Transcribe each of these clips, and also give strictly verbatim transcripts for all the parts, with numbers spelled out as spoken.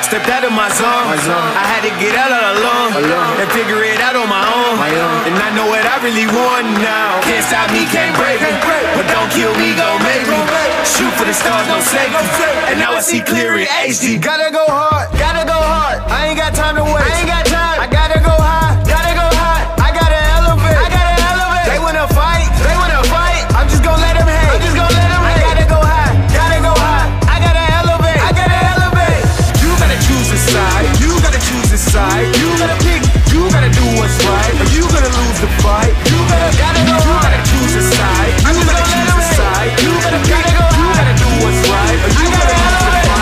Stepped out of my zone. My zone. I had to get out all alone, alone. and figure it out on my own. My own. And I know what I really want now. Can't stop me, can't break me. But don't kill me, gon' make me. Shoot for the stars, no safety. And now I see clear in H D. Gotta go hard, gotta go hard. I ain't got time to waste. I ain't got time. I gotta go high, gotta go high. I gotta elevate, I gotta elevate. They wanna fight, they wanna fight. I'm just gon' let them hate. I'm just gon' let them hate. I gotta go high, gotta go high. I gotta elevate, I gotta elevate. You gotta choose a side, you gotta choose a side. You gotta pick, you gotta do what's right, or you gonna lose the fight. You gotta, gotta go, you gotta choose a side. You gotta choose a side. You gotta pick, you gotta do what's right, or you gonna lose the fight.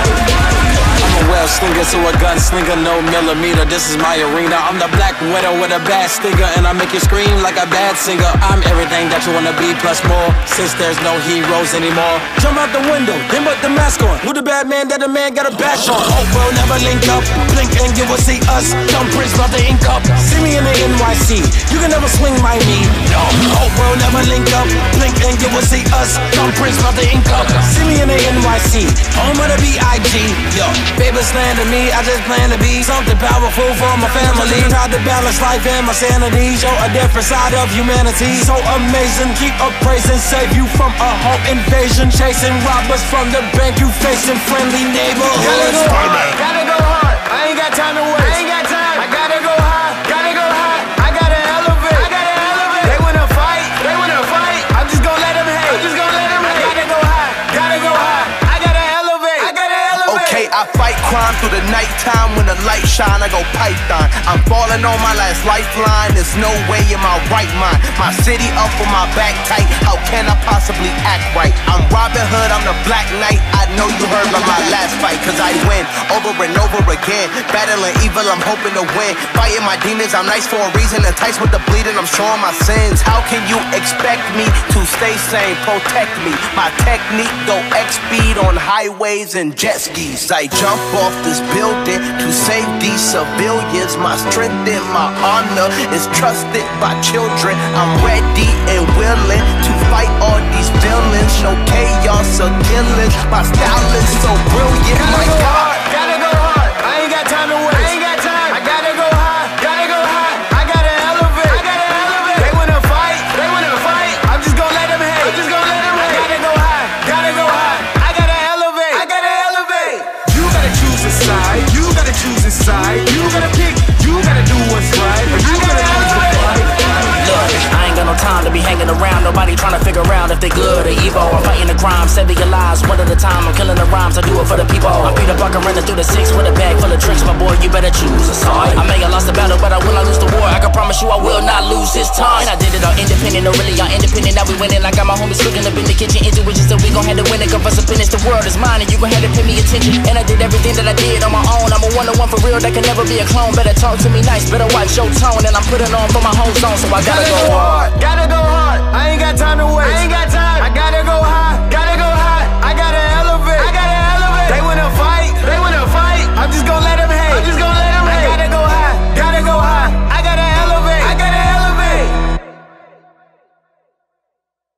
I'm a well slinger, so a gunslinger, no millimeter. This is my arena. I'm the black widow with a bad stinger, and I make you scream like a bad singer. I'm everything that you wanna be plus more, since there's no heroes anymore. Jump out the window, then put the mask on. Who the bad man that a man got a bash on? Oh, we'll never link up. Blink and you will see us. Thumbprints about the ink up. See me in the N Y C. You can never swing my knee. No. Oh, we'll never link up. Blink and you will see us. Thumbprints about the ink up. See me in the N Y C. Home of the B I G. Yo, baby slander me. I just plan to be something powerful for my family. Try to balance life and my sanity. Show a different side of humanity. So amazing. Keep up praising. Save you from a home invasion. Chasing robbers from the bank. You facing friendly neighborhoods. Gotta go hard, gotta go hard. I ain't got time to waste. I ain't got time. I gotta go high, gotta go high. I gotta elevate, I gotta elevate. They wanna fight, they wanna fight. I'm just gon' let them hate. I'm just gon' let them hate. I gotta go high, gotta go high. I gotta elevate, I gotta elevate. Okay, I fight crime through the nighttime. When the light shine, I go python. I'm falling on my last lifeline. There's no way in my right mind. My city up on my back tight. How can I possibly act right? I'm Robin Hood, I'm the Black Knight. I know you heard of my last fight, cause I win over and over again. Battling evil, I'm hoping to win. Fighting my demons, I'm nice for a reason. Enticed with the bleeding, I'm showing my sins. How can you expect me to stay sane? Protect me. My technique go X speed on highways and jet skis. I jump off this building to save these civilians. My strength and my honor is trusted by children. I'm ready and willing to fight all these villains. No chaos or killings. My style is so brilliant. Gotta My go God. hard, gotta go hard. I ain't got time to waste. I ain't got time. I gotta go high, gotta go high. I gotta elevate, I gotta elevate. They wanna fight, they wanna fight. I'm just gon' let them hate. I'm just gon' let them hate. I gotta go high, gotta go high. I gotta elevate, I gotta elevate. You gotta choose a side. You gotta choose a side. You gotta pick. You gotta do what's right, or you gotta lose the fight. Look, I ain't got no time to be hanging around. Nobody trying to figure out if they good or evil. I'm fighting the crime, saving your lives one at a time. I'm killing the rhymes, I do it for the people. I'm Peter Parker running through the six with a bag full of tricks. My boy, you better choose a side. I may have lost the battle, but I will not lose the war. I can promise you I will not lose this time. And I did it all independent, or really all independent. Now we winning. I got my homies cooking up in the kitchen. Intuition, so we gon' have to win it. Come for some finish, the world is mine, and you gon' have to pay me attention. And I did everything that I did on my own. I'm a one-on-one for real, that can never be a clone. Better talk to me nice, better watch your tone. And I'm putting on for my home zone, so I gotta, gotta go hard. Gotta go hard. I ain't got time to waste. I ain't got